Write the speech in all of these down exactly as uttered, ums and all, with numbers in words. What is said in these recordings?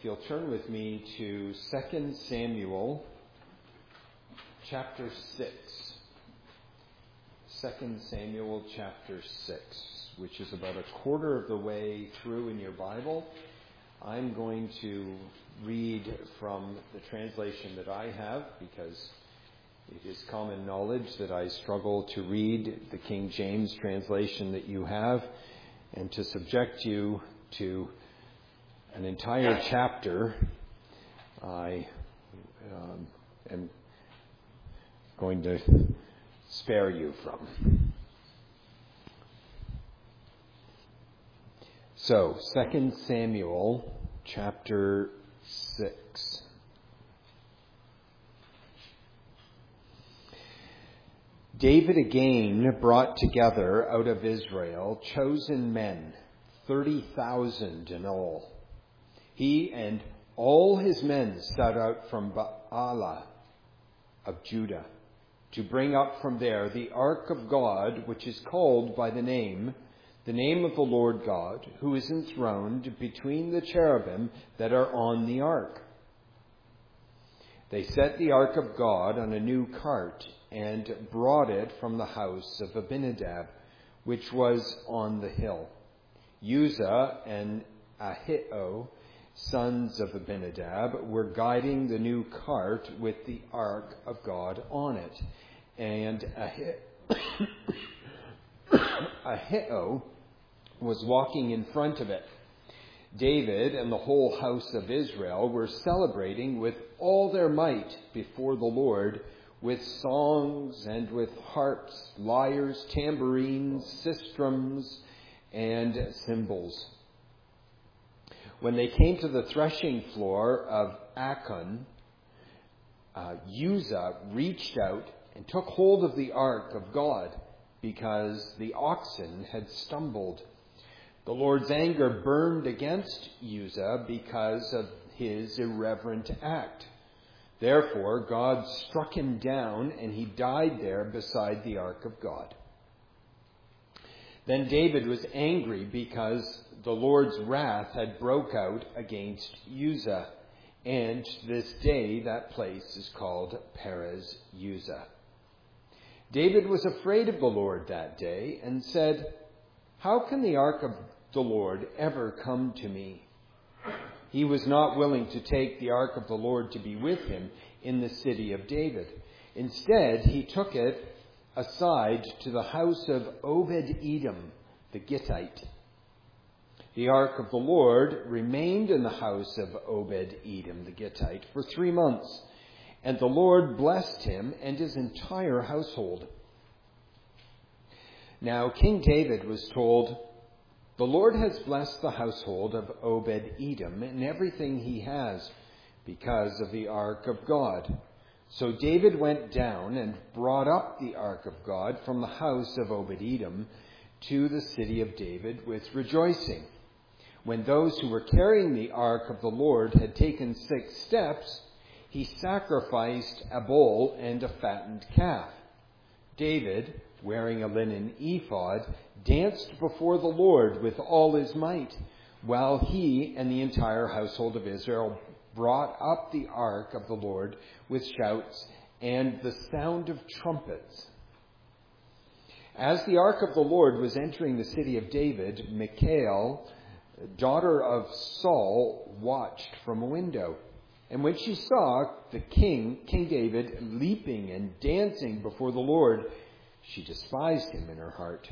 If you'll turn with me to Second Samuel chapter six. Second Samuel chapter six, which is about a quarter of the way through in your Bible. I'm going to read from the translation that I have because it is common knowledge that I struggle to read the King James translation that you have, and to subject you to an entire chapter, I um, am going to spare you from. So, Second Samuel chapter six. David again brought together out of Israel chosen men, thirty thousand in all. He and all his men set out from Baalah of Judah to bring up from there the ark of God, which is called by the name, the name of the Lord God, who is enthroned between the cherubim that are on the ark. They set the ark of God on a new cart and brought it from the house of Abinadab, which was on the hill. Uzzah and Ahio, sons of Abinadab, were guiding the new cart with the ark of God on it. And Ahio was walking in front of it. David and the whole house of Israel were celebrating with all their might before the Lord, with songs and with harps, lyres, tambourines, sistrums, and cymbals. When they came to the threshing floor of Achan, uh, Uzzah reached out and took hold of the ark of God because the oxen had stumbled. The Lord's anger burned against Uzzah because of his irreverent act. Therefore, God struck him down, and he died there beside the ark of God. Then David was angry because the Lord's wrath had broke out against Uzzah, and to this day that place is called Perez Uzzah. David was afraid of the Lord that day and said, "How can the ark of the Lord ever come to me?" He was not willing to take the ark of the Lord to be with him in the city of David. Instead, he took it aside to the house of Obed-Edom, the Gittite. The ark of the Lord remained in the house of Obed-Edom, the Gittite, for three months, and the Lord blessed him and his entire household. Now, King David was told, "The Lord has blessed the household of Obed-Edom and everything he has because of the ark of God." So David went down and brought up the ark of God from the house of Obed-Edom to the city of David with rejoicing. When those who were carrying the ark of the Lord had taken six steps, he sacrificed a bull and a fattened calf. David, wearing a linen ephod, danced before the Lord with all his might, while he and the entire household of Israel brought up the ark of the Lord with shouts and the sound of trumpets. As the ark of the Lord was entering the city of David, Michal, daughter of Saul, watched from a window. And when she saw the king, King David, leaping and dancing before the Lord, she despised him in her heart.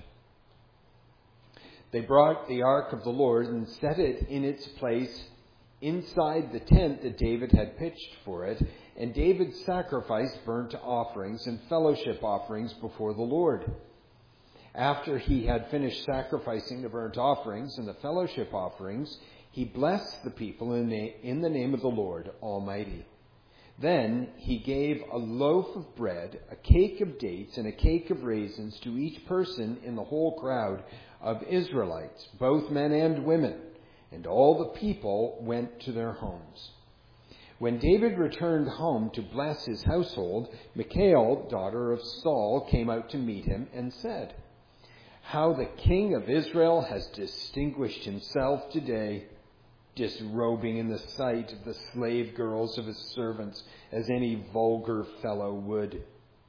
They brought the ark of the Lord and set it in its place inside the tent that David had pitched for it, and David sacrificed burnt offerings and fellowship offerings before the Lord. After he had finished sacrificing the burnt offerings and the fellowship offerings, he blessed the people in the, in the name of the Lord Almighty. Then he gave a loaf of bread, a cake of dates, and a cake of raisins to each person in the whole crowd of Israelites, both men and women, and all the people went to their homes. When David returned home to bless his household, Michal, daughter of Saul, came out to meet him and said, "How the king of Israel has distinguished himself today. disrobing in the sight of the slave girls of his servants, as any vulgar fellow would.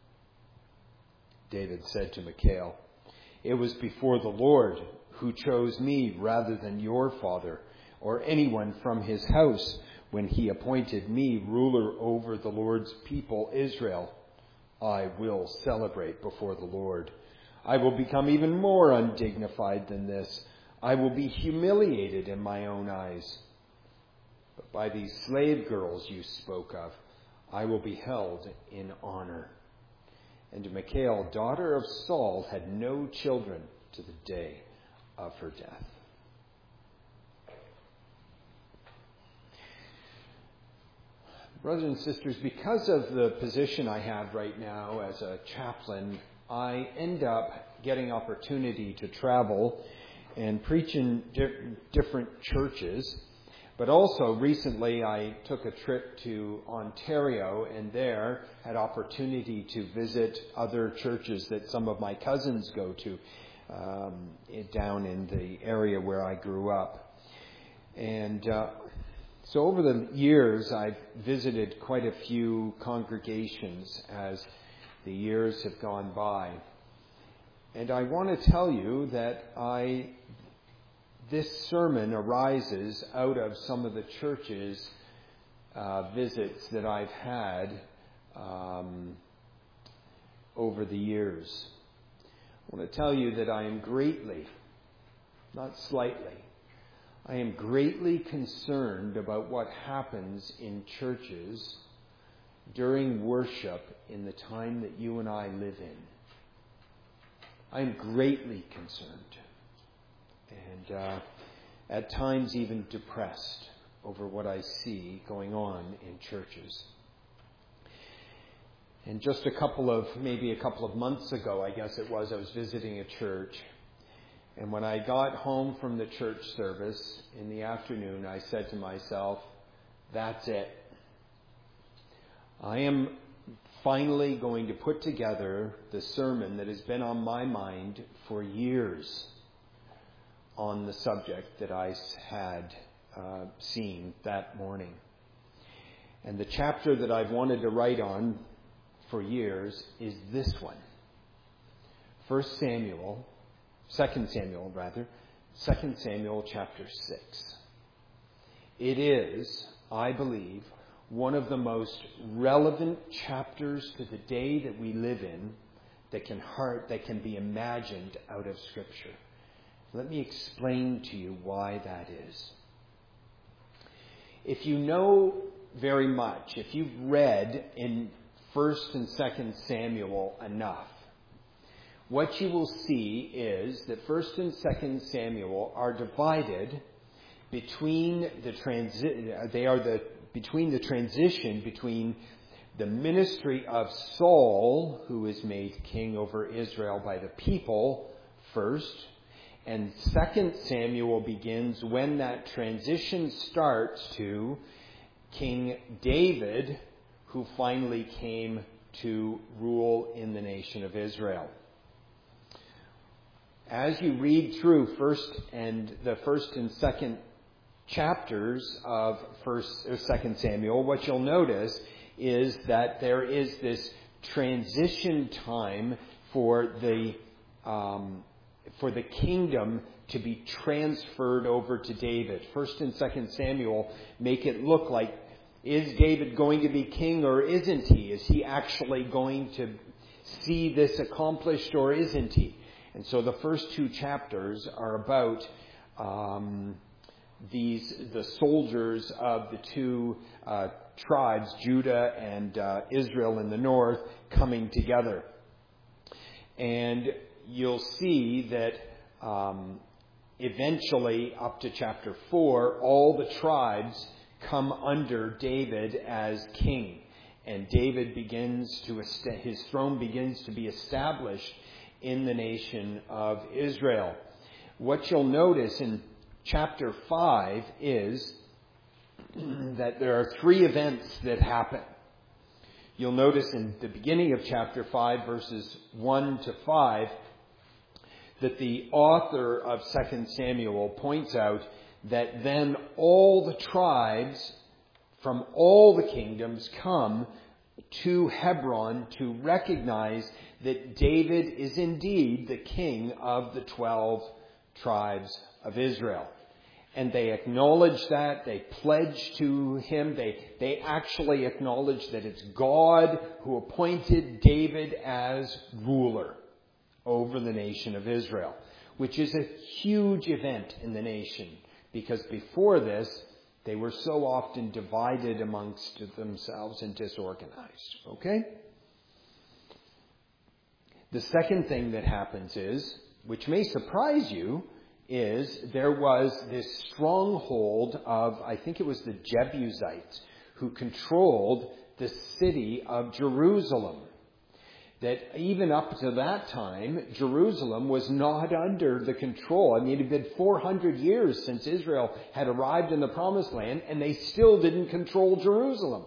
David said to Michal, "It was before the Lord who chose me rather than your father or anyone from his house when he appointed me ruler over the Lord's people Israel. I will celebrate before the Lord. I will become even more undignified than this. I will be humiliated in my own eyes. But by these slave girls you spoke of, I will be held in honor." And Michal, daughter of Saul, had no children to the day of her death. Brothers and sisters, because of the position I have right now as a chaplain, I end up getting opportunity to travel and preach in di- different churches. But also recently I took a trip to Ontario and there had opportunity to visit other churches that some of my cousins go to um, down in the area where I grew up. And uh, so over the years I've visited quite a few congregations as the years have gone by. And I want to tell you that I this sermon arises out of some of the churches' uh, visits that I've had um, over the years. I want to tell you that I am greatly, not slightly, I am greatly concerned about what happens in churches during worship in the time that you and I live in. I am greatly concerned. And uh, at times even depressed over what I see going on in churches. And just a couple of, maybe a couple of months ago, I guess it was, I was visiting a church. And when I got home from the church service in the afternoon, I said to myself, that's it. I am finally going to put together the sermon that has been on my mind for years on the subject that I had uh, seen that morning. And the chapter that I've wanted to write on for years is this one. First Samuel, Second Samuel rather, Second Samuel chapter six. It is, I believe, one of the most relevant chapters to the day that we live in that can heart, that can be imagined out of Scripture. Let me explain to you why that is. If you know very much, if you've read in First and Second Samuel enough, what you will see is that First and Second Samuel are divided between the transi- they are the between the transition between the ministry of Saul, who is made king over Israel by the people first, and Second Samuel begins when that transition starts to King David, who finally came to rule in the nation of Israel. As you read through first and the first and second chapters of First or Second Samuel, what you'll notice is that there is this transition time for the um, for the kingdom to be transferred over to David. First and Second Samuel make it look like, is David going to be king or isn't he? Is he actually going to see this accomplished or isn't he? And so the first two chapters are about um, these the soldiers of the two uh, tribes, Judah and uh, Israel in the north, coming together. And you'll see that um, eventually, up to chapter four, all the tribes come under David as king. And David begins to, his throne begins to be established in the nation of Israel. What you'll notice in chapter five is that there are three events that happen. You'll notice in the beginning of chapter five, verses one to five, that the author of Second Samuel points out that then all the tribes from all the kingdoms come to Hebron to recognize that David is indeed the king of the twelve tribes of Israel. And they acknowledge that, they pledge to him, they, they actually acknowledge that it's God who appointed David as ruler over the nation of Israel, which is a huge event in the nation, because before this, they were so often divided amongst themselves and disorganized. Okay? The second thing that happens is, which may surprise you, is there was this stronghold of, I think it was the Jebusites, who controlled the city of Jerusalem. That even up to that time, Jerusalem was not under the control. I mean, it had been four hundred years since Israel had arrived in the Promised Land, and they still didn't control Jerusalem.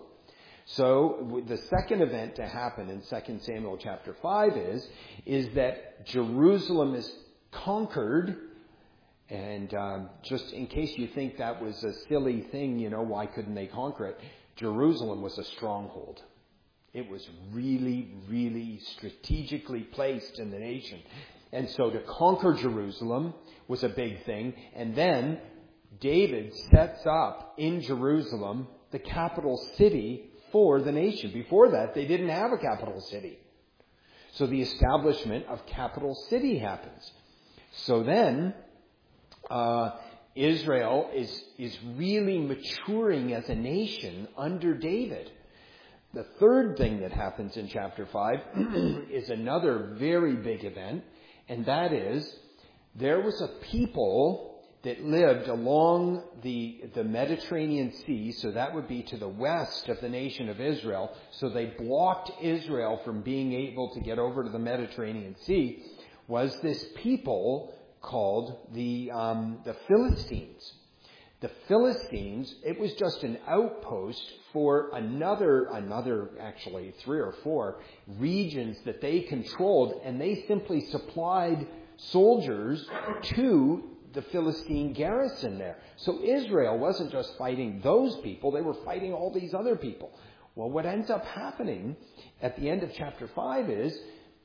So the second event to happen in Second Samuel chapter five is, is that Jerusalem is conquered. And um, just in case you think that was a silly thing, you know, why couldn't they conquer it? Jerusalem was a stronghold. It was really, really strategically placed in the nation. And so to conquer Jerusalem was a big thing. And then David sets up in Jerusalem the capital city for the nation. Before that, they didn't have a capital city. So the establishment of capital city happens. So then uh, Israel is, is really maturing as a nation under David. The third thing that happens in chapter five is another very big event, and that is there was a people that lived along the, the Mediterranean Sea, so that would be to the west of the nation of Israel, so they blocked Israel from being able to get over to the Mediterranean Sea, was this people called the, um, the Philistines. The Philistines, it was just an outpost for another, another, actually three or four regions that they controlled, and they simply supplied soldiers to the Philistine garrison there. So Israel wasn't just fighting those people, they were fighting all these other people. Well, what ends up happening at the end of chapter five is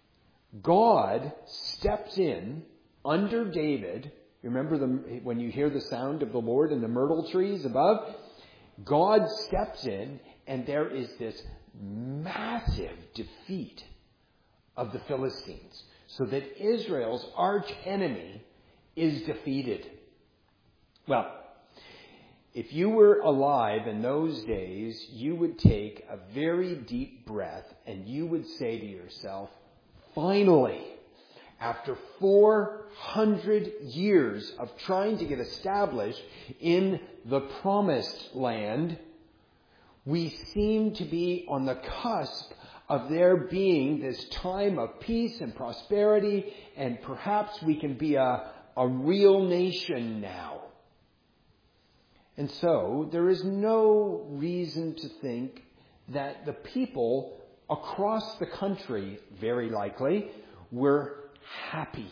God steps in under David. Remember the, when you hear the sound of the Lord in the myrtle trees above? God steps in, and there is this massive defeat of the Philistines, so that Israel's arch enemy is defeated. Well, if you were alive in those days, you would take a very deep breath and you would say to yourself, finally, after four hundred years of trying to get established in the promised land, we seem to be on the cusp of there being this time of peace and prosperity, and perhaps we can be a, a real nation now. And so there is no reason to think that the people across the country, very likely, were happy.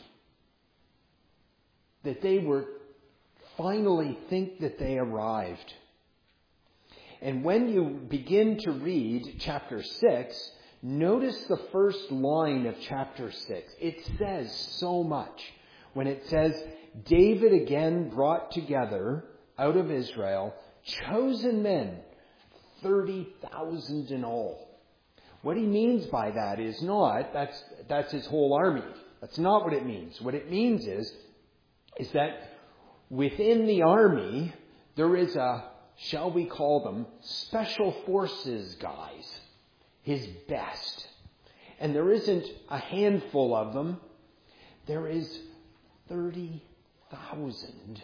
That they were finally think that they arrived. And when you begin to read chapter six, notice the first line of chapter six. It says so much. When it says, David again brought together out of Israel chosen men, thirty thousand in all. What he means by that is not, that's, that's his whole army. That's not what it means. What it means is, is that within the army, there is a, shall we call them, special forces guys, his best. And there isn't a handful of them. There is thirty thousand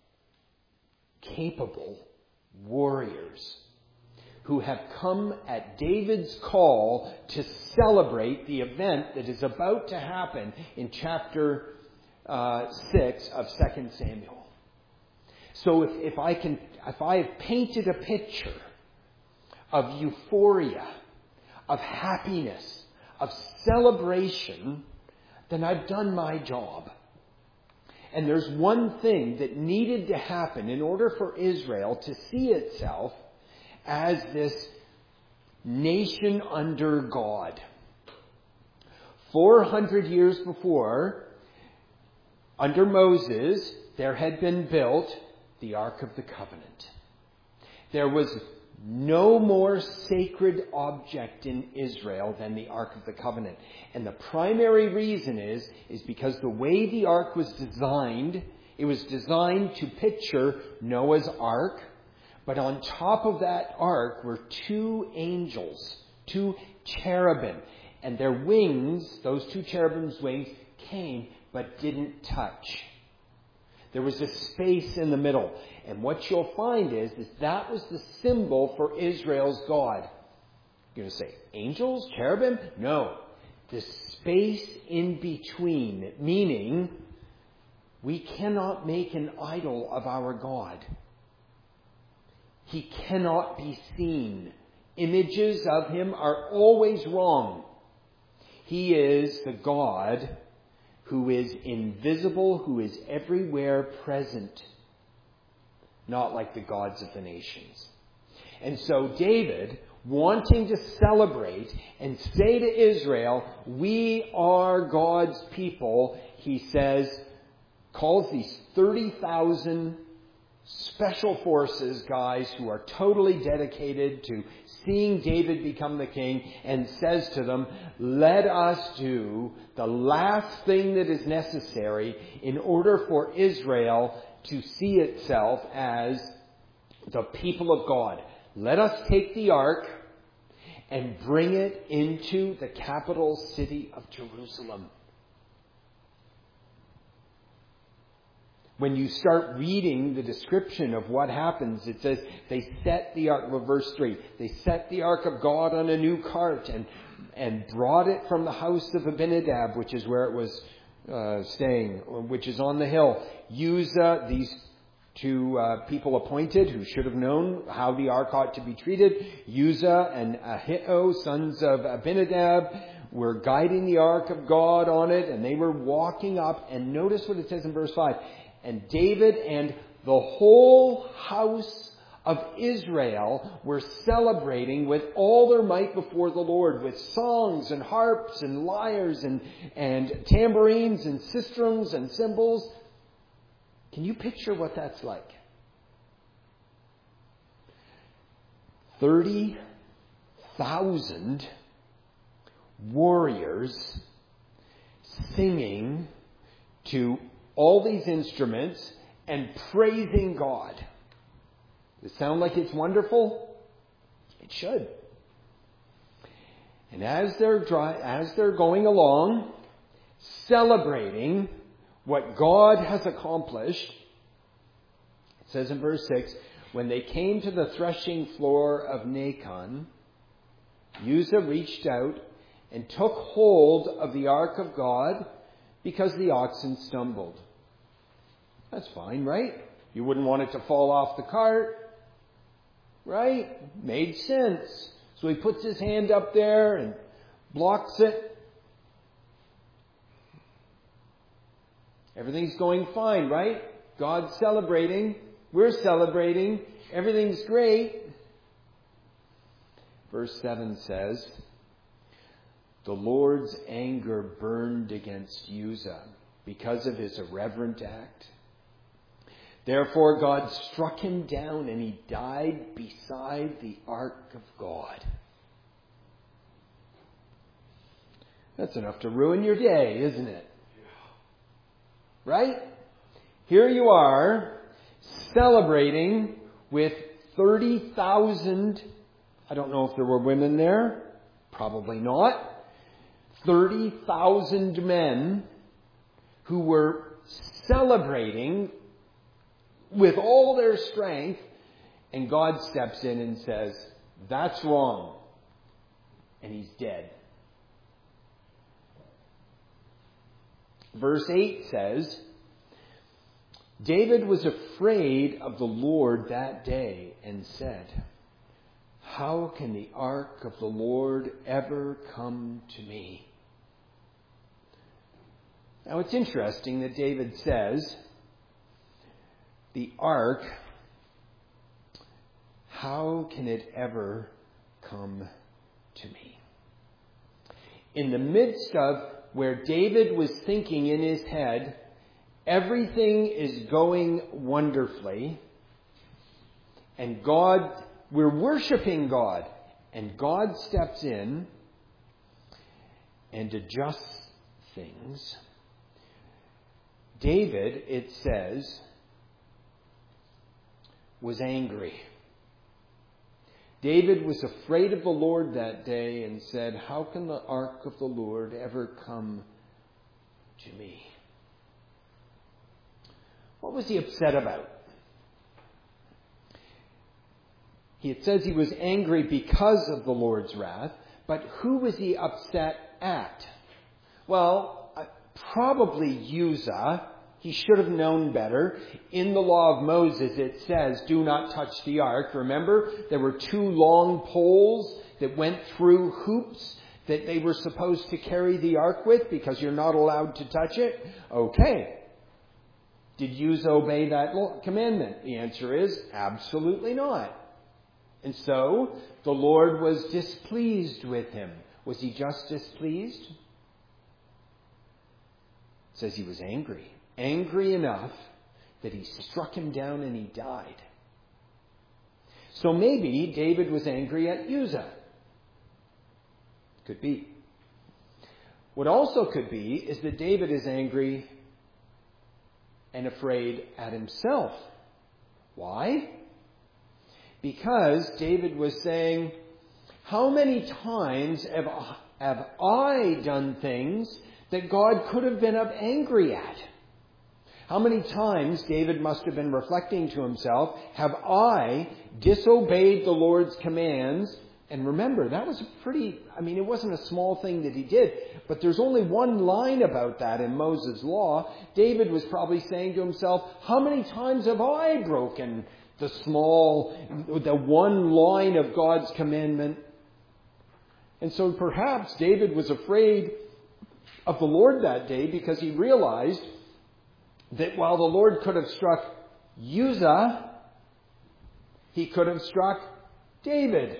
capable warriors who have come at David's call to celebrate the event that is about to happen in chapter uh, six of Second Samuel. So if, if I can, if I have painted a picture of euphoria, of happiness, of celebration, then I've done my job. And there's one thing that needed to happen in order for Israel to see itself as this nation under God. Four hundred years before, under Moses, there had been built the Ark of the Covenant. There was no more sacred object in Israel than the Ark of the Covenant. And the primary reason is, is because the way the Ark was designed, it was designed to picture Noah's Ark, but on top of that Ark were two angels, two cherubim. And their wings, those two cherubim's wings, came but didn't touch. There was a space in the middle. And what you'll find is, is that was the symbol for Israel's God. You're going to say, angels, cherubim? No. The space in between, meaning we cannot make an idol of our God. He cannot be seen. Images of him are always wrong. He is the God who is invisible, who is everywhere present. Not like the gods of the nations. And so David, wanting to celebrate and say to Israel, we are God's people, he says, calls these thirty thousand special forces guys who are totally dedicated to seeing David become the king, and says to them, let us do the last thing that is necessary in order for Israel to see itself as the people of God. Let us take the ark and bring it into the capital city of Jerusalem. When you start reading the description of what happens, it says they set the ark, well, verse three, they set the ark of God on a new cart and, and brought it from the house of Abinadab, which is where it was uh, staying, which is on the hill. Uzzah, these two uh, people appointed who should have known how the ark ought to be treated, Uzzah and Ahio, sons of Abinadab, were guiding the ark of God on it, and they were walking up. And notice what it says in verse five. And David and the whole house of Israel were celebrating with all their might before the Lord, with songs and harps and lyres and, and tambourines and sistrums and cymbals. Can you picture what that's like? Thirty thousand warriors singing to all these instruments and praising God. Does it sound like it's wonderful? It should. And as they're dry, as they're going along, celebrating what God has accomplished, it says in verse six, when they came to the threshing floor of Nacon, Uzzah reached out and took hold of the ark of God because the oxen stumbled. That's fine, right? You wouldn't want it to fall off the cart, right? Made sense. So he puts his hand up there and blocks it. Everything's going fine, right? God's celebrating. We're celebrating. Everything's great. Verse seven says, the Lord's anger burned against Uzzah because of his irreverent act. Therefore God struck him down and he died beside the ark of God. That's enough to ruin your day, isn't it? Right? Here you are celebrating with thirty thousand, I don't know if there were women there, probably not, thirty thousand men who were celebrating with all their strength, and God steps in and says, that's wrong. And he's dead. Verse eight says, David was afraid of the Lord that day and said, how can the ark of the Lord ever come to me? Now it's interesting that David says, the ark, how can it ever come to me? In the midst of where David was thinking in his head, everything is going wonderfully, and God, we're worshiping God, and God steps in and adjusts things. David, it says, was angry. David was afraid of the Lord that day and said, how can the ark of the Lord ever come to me? What was he upset about? It says he was angry because of the Lord's wrath, but who was he upset at? Well, probably Uzzah. He should have known better. In the law of Moses, it says, do not touch the ark. Remember, there were two long poles that went through hoops that they were supposed to carry the ark with because you're not allowed to touch it. Okay. Did Uzzah obey that commandment? The answer is absolutely not. And so, the Lord was displeased with him. Was he just displeased? It says he was angry. Angry enough that he struck him down and he died. So maybe David was angry at Uzzah. Could be. What also could be is that David is angry and afraid at himself. Why? Because David was saying, how many times have, have I done things that God could have been angry at? How many times, David must have been reflecting to himself, have I disobeyed the Lord's commands? And remember, that was a pretty, I mean, it wasn't a small thing that he did, but there's only one line about that in Moses' law. David was probably saying to himself, how many times have I broken the small, the one line of God's commandment? And so perhaps David was afraid of the Lord that day because he realized that while the Lord could have struck Uzzah, he could have struck David.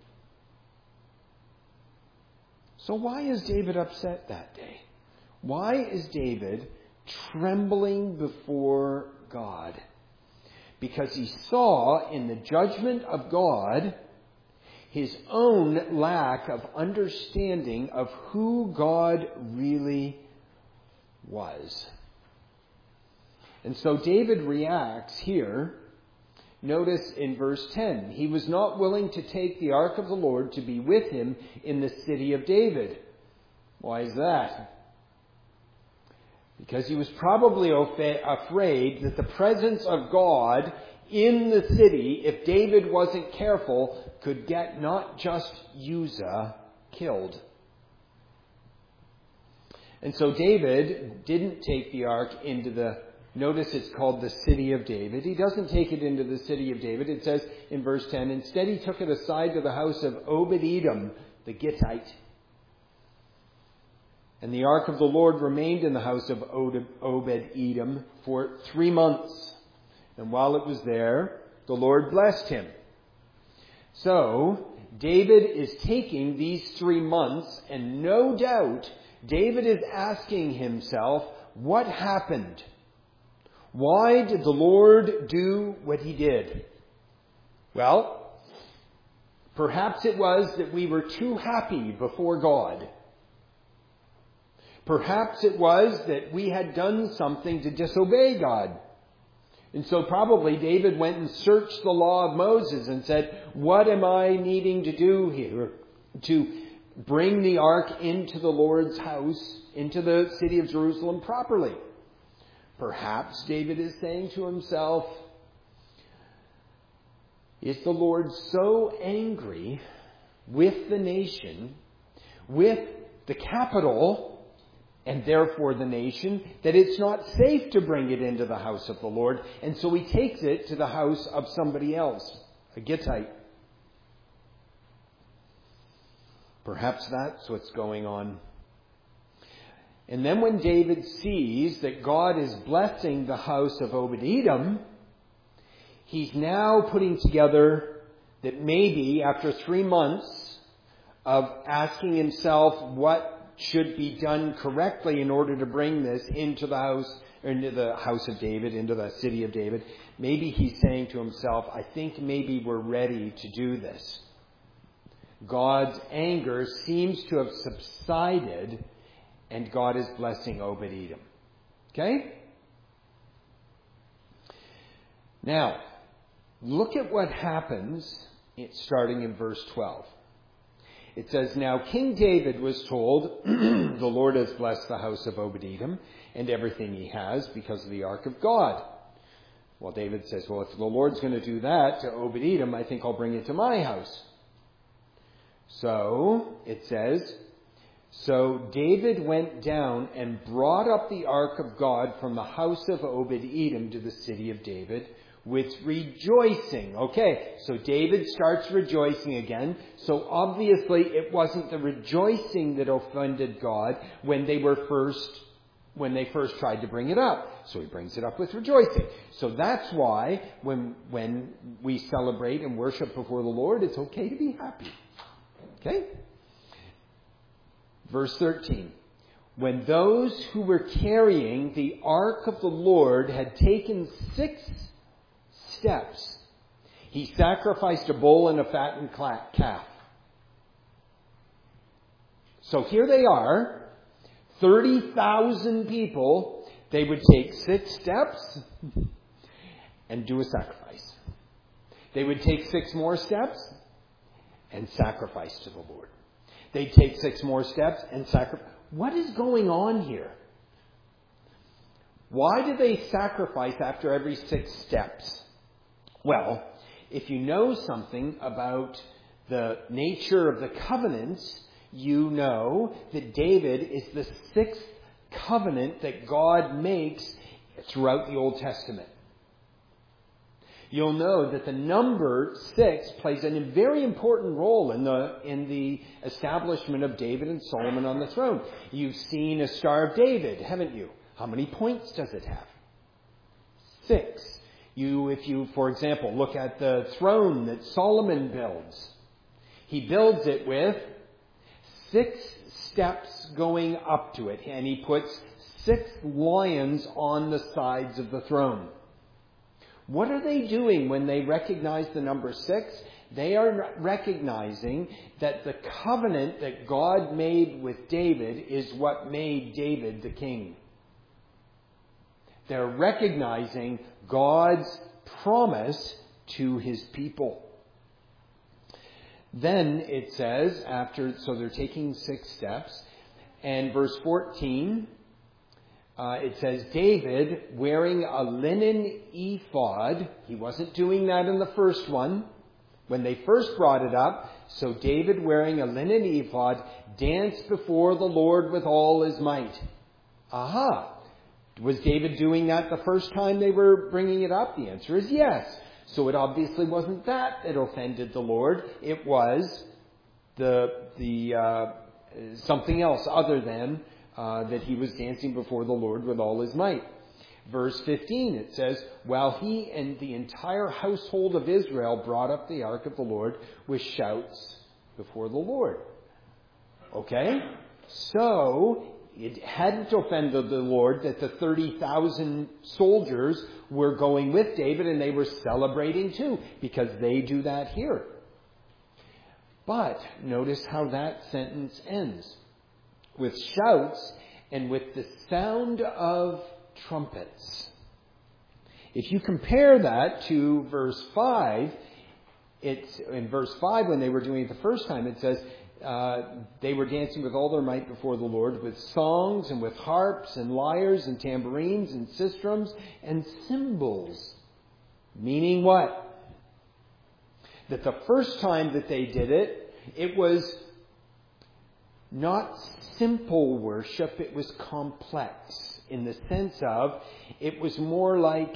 So why is David upset that day? Why is David trembling before God? Because he saw in the judgment of God his own lack of understanding of who God really was. And so David reacts here. Notice in verse ten, he was not willing to take the ark of the Lord to be with him in the city of David. Why is that? Because he was probably afraid that the presence of God in the city, if David wasn't careful, could get not just Uzzah killed. And so David didn't take the ark into the, notice it's called the city of David. He doesn't take it into the city of David. It says in verse ten, instead he took it aside to the house of Obed-Edom, the Gittite. And the ark of the Lord remained in the house of Obed-Edom for three months. And while it was there, the Lord blessed him. So, David is taking these three months, and no doubt, David is asking himself, what happened? Why did the Lord do what he did? Well, perhaps it was that we were too happy before God. Perhaps it was that we had done something to disobey God. And so probably David went and searched the law of Moses and said, what am I needing to do here to bring the ark into the Lord's house, into the city of Jerusalem properly? Perhaps David is saying to himself, is the Lord so angry with the nation, with the capital, and therefore the nation, that it's not safe to bring it into the house of the Lord, and so he takes it to the house of somebody else, a Gittite. Perhaps that's what's going on. And then when David sees that God is blessing the house of Obed-Edom, he's now putting together that maybe after three months of asking himself what should be done correctly in order to bring this into the house, or into the house of David, into the city of David, maybe he's saying to himself, I think maybe we're ready to do this. God's anger seems to have subsided, and God is blessing Obed-Edom. Okay? Now, look at what happens starting in verse twelve. It says, Now King David was told, the Lord has blessed the house of Obed-Edom and everything he has because of the ark of God. Well, David says, well, if the Lord's going to do that to Obed-Edom, I think I'll bring it to my house. So, it says, So David went down and brought up the ark of God from the house of Obed-Edom to the city of David with rejoicing. Okay, so David starts rejoicing again. So obviously it wasn't the rejoicing that offended God when they were first, when they first tried to bring it up. So he brings it up with rejoicing. So that's why when, when we celebrate and worship before the Lord, it's okay to be happy. Okay? Verse thirteen. When those who were carrying the ark of the Lord had taken six steps, he sacrificed a bull and a fattened calf. So here they are, thirty thousand people. They would take six steps and do a sacrifice. They would take six more steps and sacrifice to the Lord. They'd take six more steps and sacrifice. What is going on here? Why do they sacrifice after every six steps? Well, if you know something about the nature of the covenants, you know that David is the sixth covenant that God makes throughout the Old Testament. You'll know that the number six plays a very important role in the in the establishment of David and Solomon on the throne. You've seen a Star of David, haven't you? How many points does it have? Six. You, if you, for example, look at the throne that Solomon builds, he builds it with six steps going up to it, and he puts six lions on the sides of the throne. What are they doing when they recognize the number six? They are recognizing that the covenant that God made with David is what made David the king. They're recognizing God's promise to his people. Then it says, after, so they're taking six steps, and verse fourteen, Uh, it says, David wearing a linen ephod. He wasn't doing that in the first one. When they first brought it up, so David wearing a linen ephod danced before the Lord with all his might. Aha! Was David doing that the first time they were bringing it up? The answer is yes. So it obviously wasn't that that offended the Lord. It was the the uh, something else other than Uh, that he was dancing before the Lord with all his might. Verse fifteen, it says, while he and the entire household of Israel brought up the ark of the Lord with shouts before the Lord. Okay? So, it hadn't offended the Lord that the thirty thousand soldiers were going with David and they were celebrating too, because they do that here. But, notice how that sentence ends. With shouts and with the sound of trumpets. If you compare that to verse five, it's in verse five when they were doing it the first time, it says uh, they were dancing with all their might before the Lord with songs and with harps and lyres and tambourines and sistrums and cymbals. Meaning what? That the first time that they did it, it was not simple worship, it was complex in the sense of it was more like,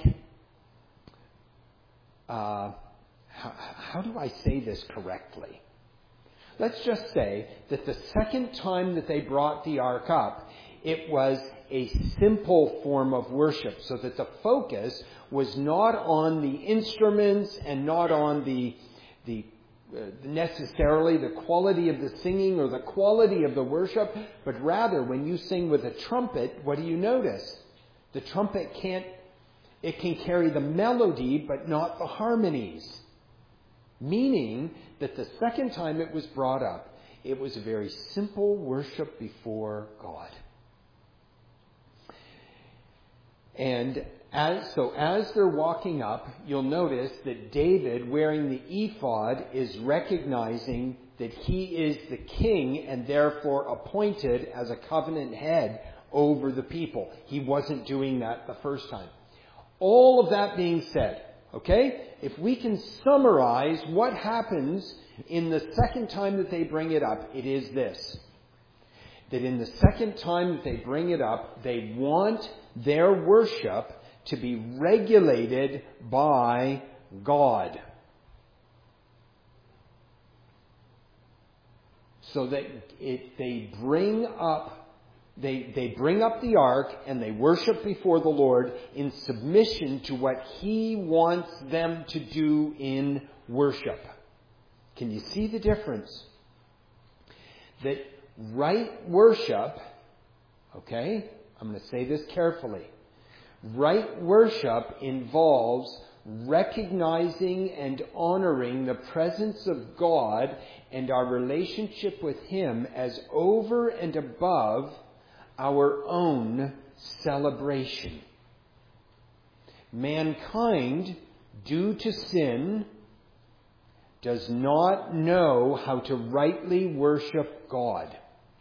uh, how, how do I say this correctly? Let's just say that the second time that they brought the ark up, It was a simple form of worship, so that the focus was not on the instruments and not on the, the uh, necessarily the quality of the singing or the quality of the worship, but rather when you sing with a trumpet, what do you notice? The trumpet can't, it can carry the melody but not the harmonies. Meaning that the second time it was brought up, it was a very simple worship before God. And as, so as they're walking up, you'll notice that David, wearing the ephod, is recognizing that he is the king and therefore appointed as a covenant head over the people. He wasn't doing that the first time. All of that being said, okay, if we can summarize what happens in the second time that they bring it up, it is this. That in the second time that they bring it up, they want their worship to be regulated by God. So that it, they bring up, they, they bring up the ark and they worship before the Lord in submission to what He wants them to do in worship. Can you see the difference? That right worship, okay, I'm going to say this carefully. Right worship involves recognizing and honoring the presence of God and our relationship with Him as over and above our own celebration. Mankind, due to sin, does not know how to rightly worship God.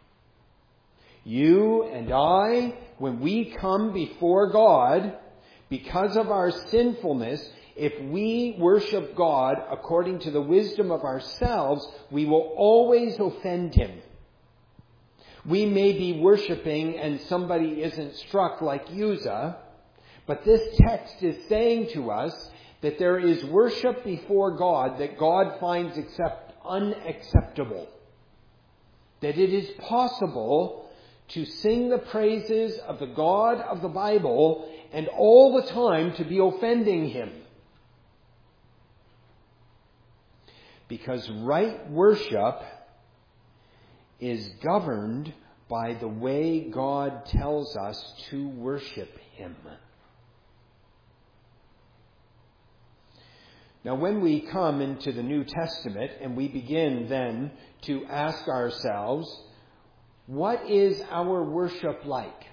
You and I, when we come before God, because of our sinfulness, if we worship God according to the wisdom of ourselves, we will always offend Him. We may be worshiping and somebody isn't struck like Uzzah, but this text is saying to us that there is worship before God that God finds accept, unacceptable. That it is possible to sing the praises of the God of the Bible and all the time to be offending Him. Because right worship is governed by the way God tells us to worship Him. Now, when we come into the New Testament and we begin then to ask ourselves, what is our worship like?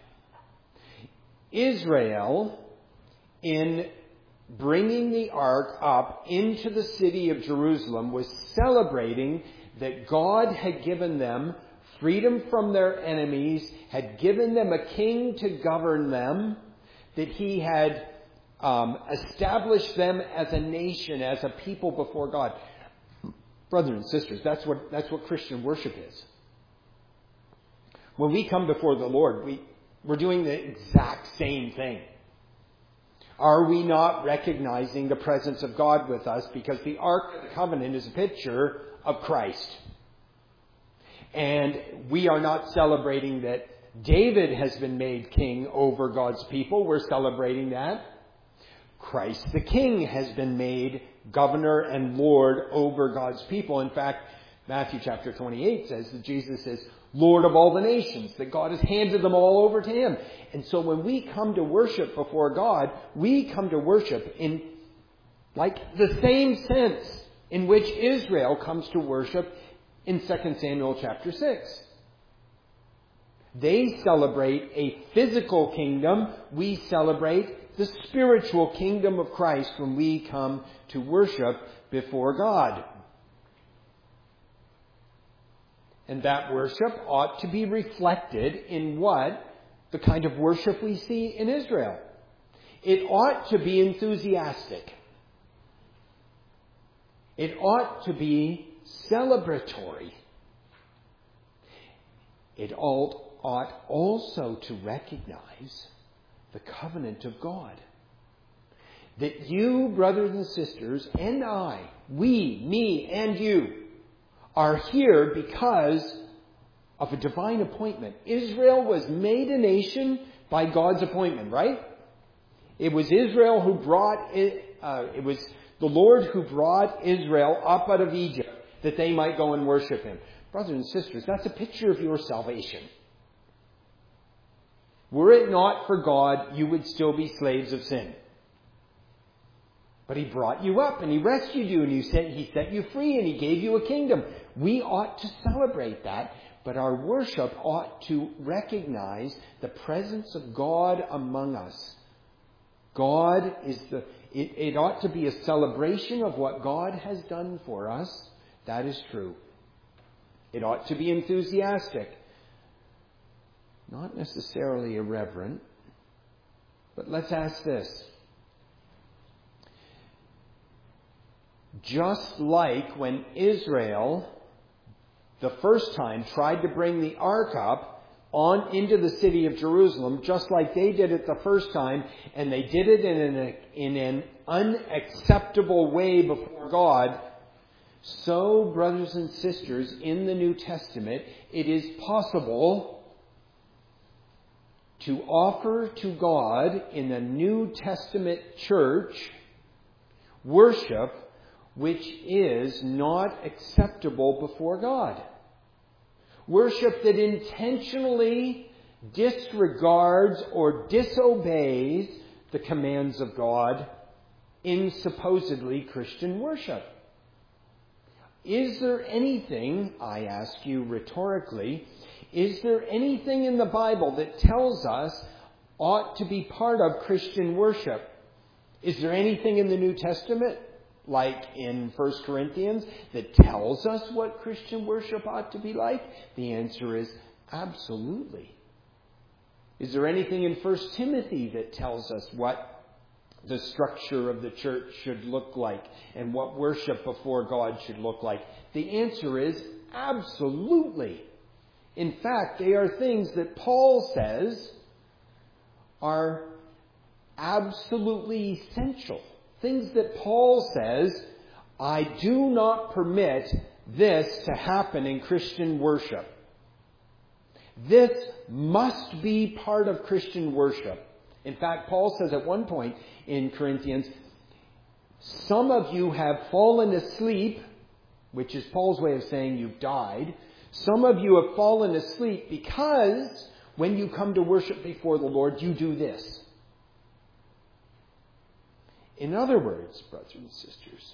Israel, in bringing the ark up into the city of Jerusalem, was celebrating that God had given them freedom from their enemies, had given them a king to govern them, that He had um, established them as a nation, as a people before God. Brothers and sisters, that's what, that's what Christian worship is. When we come before the Lord, we, we're doing the exact same thing. Are we not recognizing the presence of God with us? Because the Ark of the Covenant is a picture of Christ. And we are not celebrating that David has been made king over God's people. We're celebrating that Christ the King has been made governor and Lord over God's people. In fact, Matthew chapter twenty-eight says that Jesus is Lord of all the nations, that God has handed them all over to Him. And so when we come to worship before God, we come to worship in like the same sense in which Israel comes to worship in Second Samuel chapter six. They celebrate a physical kingdom. We celebrate the spiritual kingdom of Christ when we come to worship before God. And that worship ought to be reflected in what? The kind of worship we see in Israel. It ought to be enthusiastic. It ought to be celebratory. It ought also to recognize the covenant of God. That you, brothers and sisters, and I, we, me and you, are here because of a divine appointment. Israel was made a nation by God's appointment, right? It was Israel who brought it, uh, it was the Lord who brought Israel up out of Egypt that they might go and worship Him. Brothers and sisters, that's a picture of your salvation. Were it not for God, you would still be slaves of sin. But He brought you up and He rescued you and He set, He set you free and He gave you a kingdom. We ought to celebrate that, but our worship ought to recognize the presence of God among us. God is the, it, it ought to be a celebration of what God has done for us. That is true. It ought to be enthusiastic. Not necessarily irreverent. But let's ask this. Just like when Israel, the first time, tried to bring the ark up on into the city of Jerusalem, just like they did it the first time, and they did it in an, in an unacceptable way before God, so, brothers and sisters, in the New Testament, it is possible to offer to God in the New Testament church worship which is not acceptable before God. Worship that intentionally disregards or disobeys the commands of God in supposedly Christian worship. Is there anything, I ask you rhetorically, is there anything in the Bible that tells us ought to be part of Christian worship? Is there anything in the New Testament, like in First Corinthians, that tells us what Christian worship ought to be like? The answer is absolutely. Is there anything in First Timothy that tells us what the structure of the church should look like and what worship before God should look like? The answer is absolutely. In fact, they are things that Paul says are absolutely essential. Things that Paul says, I do not permit this to happen in Christian worship. This must be part of Christian worship. In fact, Paul says at one point in Corinthians, some of you have fallen asleep, which is Paul's way of saying you've died. Some of you have fallen asleep because when you come to worship before the Lord, you do this. In other words, brothers and sisters,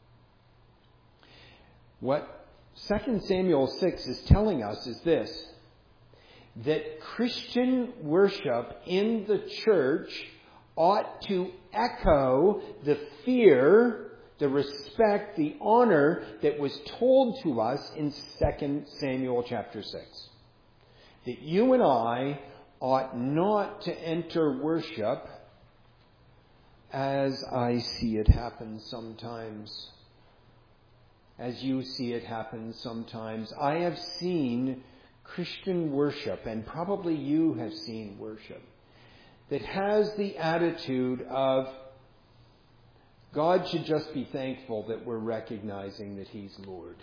what Second Samuel six is telling us is this, that Christian worship in the church ought to echo the fear, the respect, the honor that was told to us in Second Samuel chapter six. That you and I ought not to enter worship as I see it happen sometimes. As you see it happen sometimes. I have seen Christian worship, and probably you have seen worship, that has the attitude of God should just be thankful that we're recognizing that He's Lord.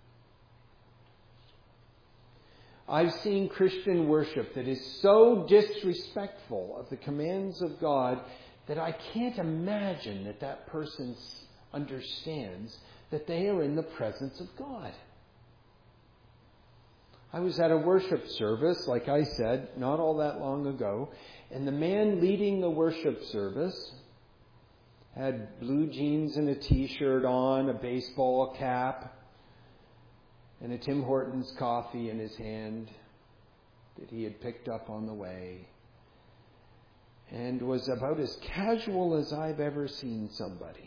I've seen Christian worship that is so disrespectful of the commands of God that I can't imagine that that person understands that they are in the presence of God. I was at a worship service, like I said, not all that long ago, and the man leading the worship service had blue jeans and a t-shirt on, a baseball cap, and a Tim Hortons coffee in his hand that he had picked up on the way, and was about as casual as I've ever seen somebody.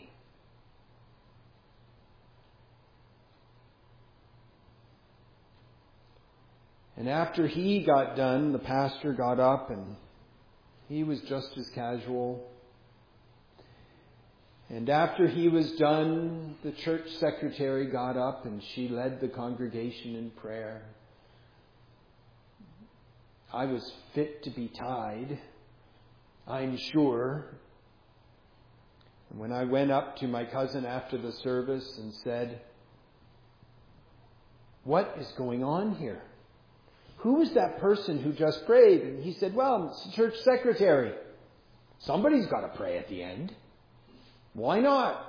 And after he got done, the pastor got up and he was just as casual. And after he was done, the church secretary got up and she led the congregation in prayer. I was fit to be tied, I'm sure. And when I went up to my cousin after the service and said, "What is going on here?" who was that person who just prayed? And he said, well, it's the church secretary. Somebody's got to pray at the end. Why not?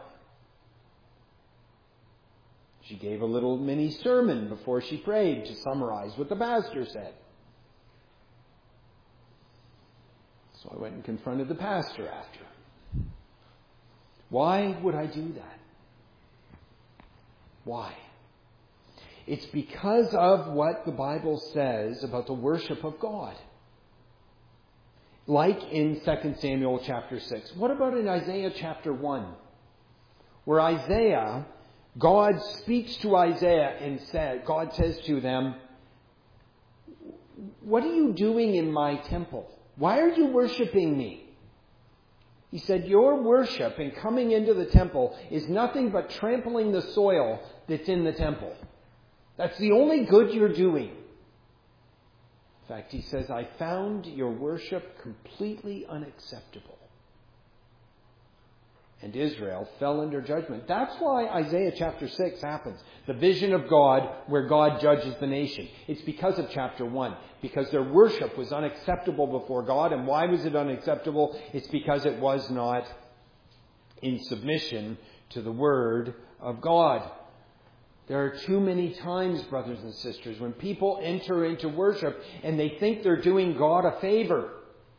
She gave a little mini sermon before she prayed to summarize what the pastor said. So I went and confronted the pastor after. Why would I do that? Why? It's because of what the Bible says about the worship of God. Like in Second Samuel chapter six. What about in Isaiah chapter one? Where Isaiah, God speaks to Isaiah and said, God says to them, what are you doing in my temple? Why are you worshiping me? He said, your worship and coming into the temple is nothing but trampling the soil that's in the temple. That's the only good you're doing. In fact, he says, I found your worship completely unacceptable. And Israel fell under judgment. That's why Isaiah chapter six happens. The vision of God where God judges the nation. It's because of chapter one. Because their worship was unacceptable before God. And why was it unacceptable? It's because it was not in submission to the Word of God. There are too many times, brothers and sisters, when people enter into worship and they think they're doing God a favor.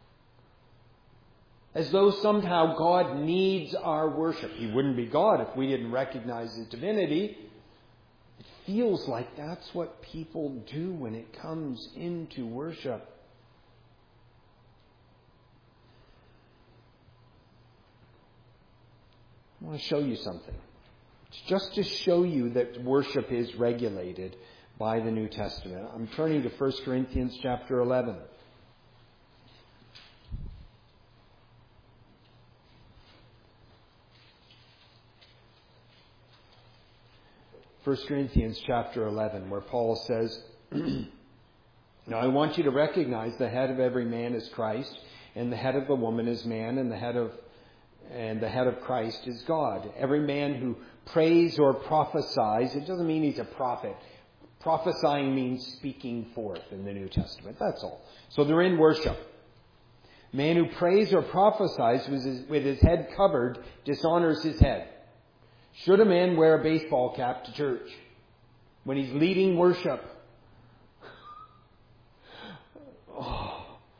As though somehow God needs our worship. He wouldn't be God if we didn't recognize His divinity. It feels like that's what people do when it comes into worship. I want to show you something. It's just to show you that worship is regulated by the New Testament. I'm turning to First Corinthians chapter eleven. First Corinthians chapter eleven, where Paul says, now I want you to recognize the head of every man is Christ, and the head of the woman is man, and the head of and the head of Christ is God. Every man who prays or prophesies, it doesn't mean he's a prophet. Prophesying means speaking forth in the New Testament. That's all. So they're in worship. Man who prays or prophesies with his, with his head covered dishonors his head. Should a man wear a baseball cap to church when he's leading worship? Oh.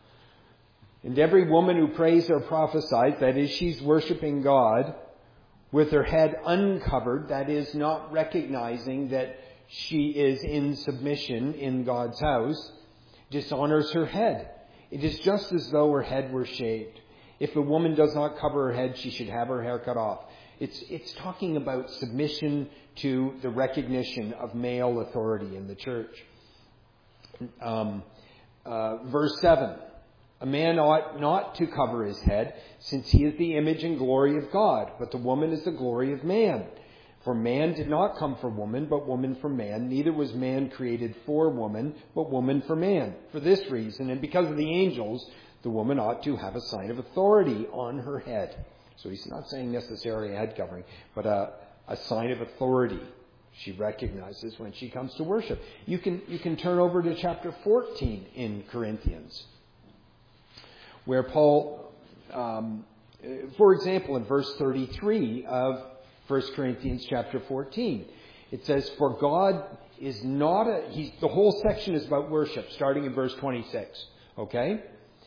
And every woman who prays or prophesies, that is, she's worshiping God with her head uncovered, that is, not recognizing that she is in submission in God's house, dishonors her head. It is just as though her head were shaved. If a woman does not cover her head, she should have her hair cut off. It's, it's talking about submission to the recognition of male authority in the church. Um, uh, verse seven. A man ought not to cover his head, since he is the image and glory of God, but the woman is the glory of man. For man did not come for woman, but woman for man. Neither was man created for woman, but woman for man. For this reason, and because of the angels, the woman ought to have a sign of authority on her head. So he's not saying necessarily a head covering, but a, a sign of authority she recognizes when she comes to worship. You can, you can turn over to chapter fourteen in Corinthians, where Paul, um, for example, in verse thirty-three of First Corinthians chapter fourteen, it says, for God is not a, he's, the whole section is about worship, starting in verse twenty-six, okay?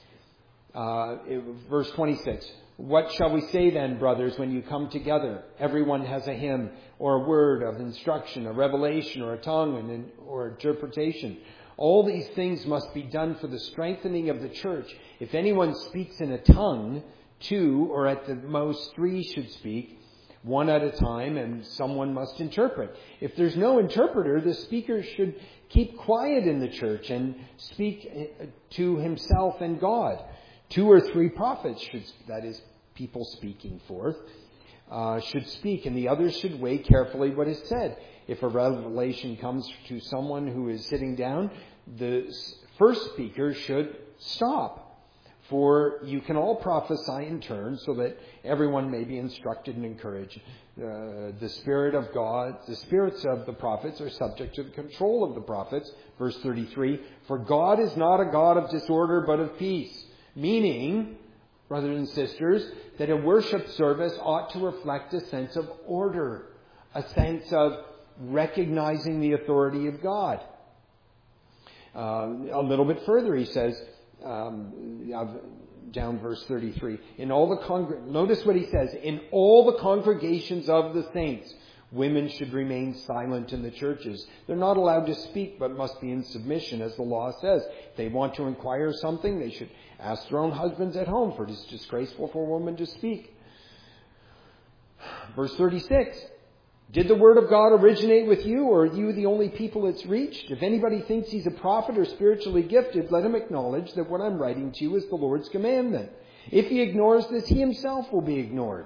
Uh, verse twenty-six. What shall we say then, brothers, when you come together? Everyone has a hymn or a word of instruction, a revelation or a tongue and, or interpretation. All these things must be done for the strengthening of the church. If anyone speaks in a tongue, two or at the most three should speak, one at a time, and someone must interpret. If there's no interpreter, the speaker should keep quiet in the church and speak to himself and God. Two or three prophets should, that is, people speaking forth, uh, should speak, and the others should weigh carefully what is said. If a revelation comes to someone who is sitting down, the first speaker should stop. For you can all prophesy in turn, so that everyone may be instructed and encouraged. Uh, the Spirit of God, the spirits of the prophets are subject to the control of the prophets. Verse thirty-three, for God is not a God of disorder, but of peace. Meaning, brothers and sisters, that a worship service ought to reflect a sense of order, a sense of recognizing the authority of God. Uh, a little bit further, he says, um, down verse thirty-three, in all the congr- notice what he says, in all the congregations of the saints, women should remain silent in the churches. They're not allowed to speak, but must be in submission, as the law says. If they want to inquire something, they should ask their own husbands at home, for it is disgraceful for a woman to speak. Verse thirty-six, did the word of God originate with you, or are you the only people it's reached? If anybody thinks he's a prophet or spiritually gifted, let him acknowledge that what I'm writing to you is the Lord's commandment. If he ignores this, he himself will be ignored.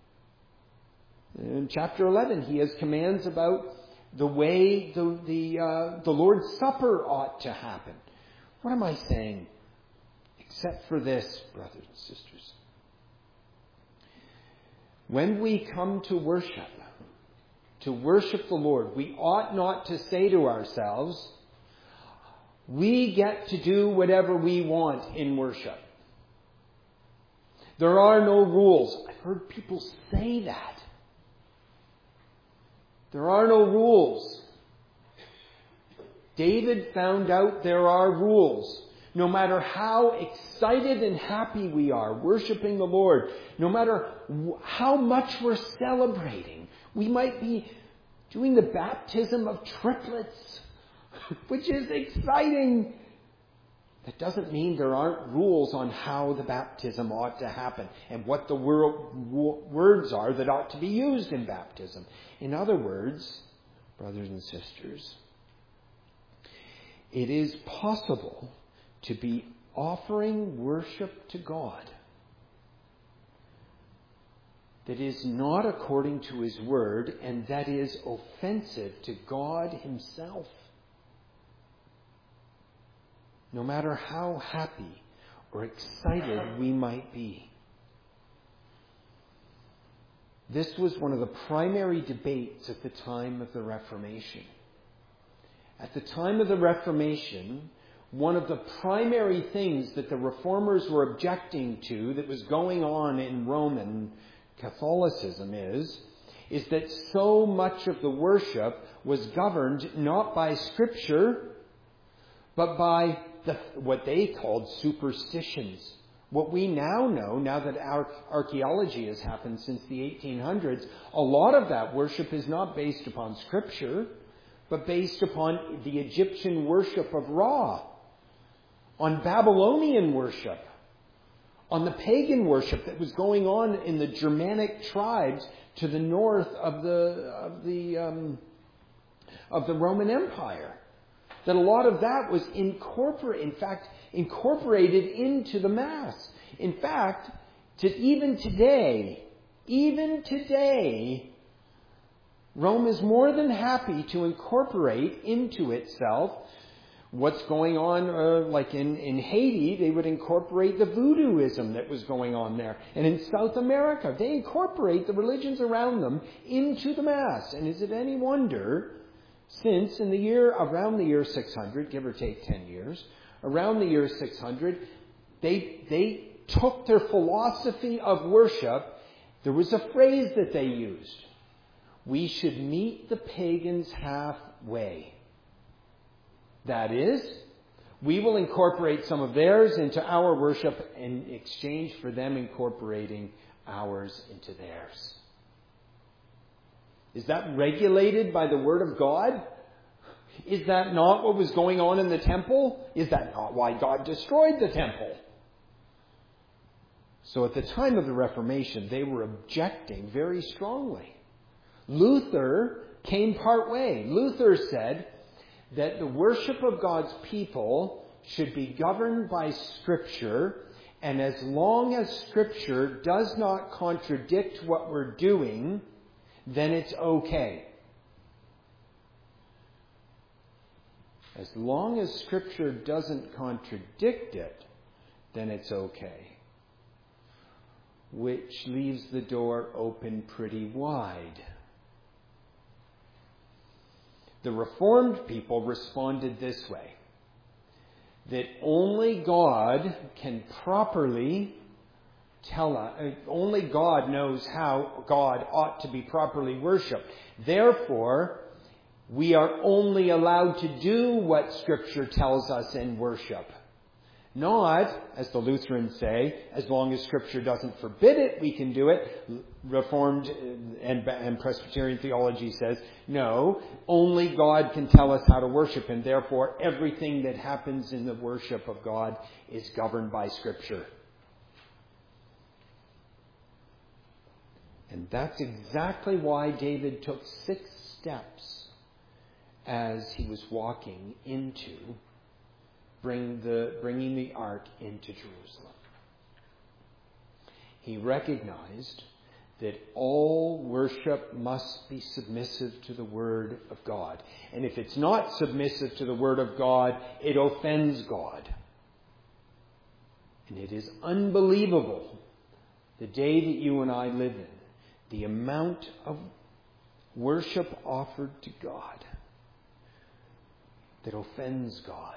In chapter eleven, he has commands about the way the, the, uh, the Lord's Supper ought to happen. What am I saying? Except for this, brothers and sisters. When we come to worship, to worship the Lord, we ought not to say to ourselves, we get to do whatever we want in worship. There are no rules. I've heard people say that. There are no rules. David found out there are rules. No matter how excited and happy we are worshiping the Lord, no matter how much we're celebrating, we might be doing the baptism of triplets, which is exciting. That doesn't mean there aren't rules on how the baptism ought to happen and what the wor- words are that ought to be used in baptism. In other words, brothers and sisters, it is possible to be offering worship to God that is not according to his word, and that is offensive to God himself. No matter how happy or excited we might be. This was one of the primary debates at the time of the Reformation. At the time of the Reformation, one of the primary things that the reformers were objecting to that was going on in Roman Catholicism is, is that so much of the worship was governed not by Scripture, but by the, what they called superstitions. What we now know, now that our archaeology has happened since the eighteen hundreds, a lot of that worship is not based upon Scripture, but based upon the Egyptian worship of Ra, on Babylonian worship, on the pagan worship that was going on in the Germanic tribes to the north of the of the um, of the Roman Empire. That a lot of that was incorporated, in fact, incorporated into the Mass. In fact, to even today, even today, Rome is more than happy to incorporate into itself what's going on, uh, like in, in Haiti, they would incorporate the voodooism that was going on there. And in South America, they incorporate the religions around them into the Mass. And is it any wonder, since in the year, around the year six hundred, give or take ten years, around the year six hundred, they, they took their philosophy of worship. There was a phrase that they used. We should meet the pagans halfway. That is, we will incorporate some of theirs into our worship in exchange for them incorporating ours into theirs. Is that regulated by the Word of God? Is that not what was going on in the temple? Is that not why God destroyed the temple? So at the time of the Reformation, they were objecting very strongly. Luther came part way. Luther said that the worship of God's people should be governed by Scripture, and as long as Scripture does not contradict what we're doing, then it's okay. As long as Scripture doesn't contradict it, then it's okay. Which leaves the door open pretty wide. The Reformed people responded this way: that only God can properly tell us, only God knows how God ought to be properly worshipped. Therefore, we are only allowed to do what Scripture tells us in worship. Not, as the Lutherans say, as long as Scripture doesn't forbid it, we can do it. Reformed and, and Presbyterian theology says, no, only God can tell us how to worship Him. Therefore, everything that happens in the worship of God is governed by Scripture. And that's exactly why David took six steps as he was walking into bring the, bringing the ark into Jerusalem. He recognized that all worship must be submissive to the Word of God. And if it's not submissive to the Word of God, it offends God. And it is unbelievable, the day that you and I live in, the amount of worship offered to God that offends God.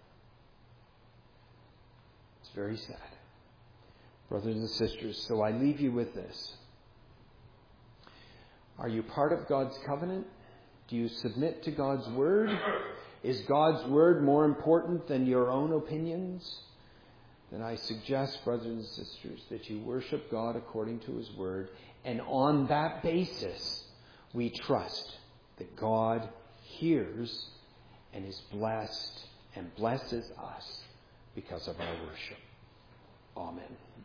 It's very sad. Brothers and sisters, so I leave you with this. Are you part of God's covenant? Do you submit to God's word? Is God's word more important than your own opinions? Then I suggest, brothers and sisters, that you worship God according to His word, and on that basis, we trust that God hears and is blessed and blesses us because of our worship. Amen.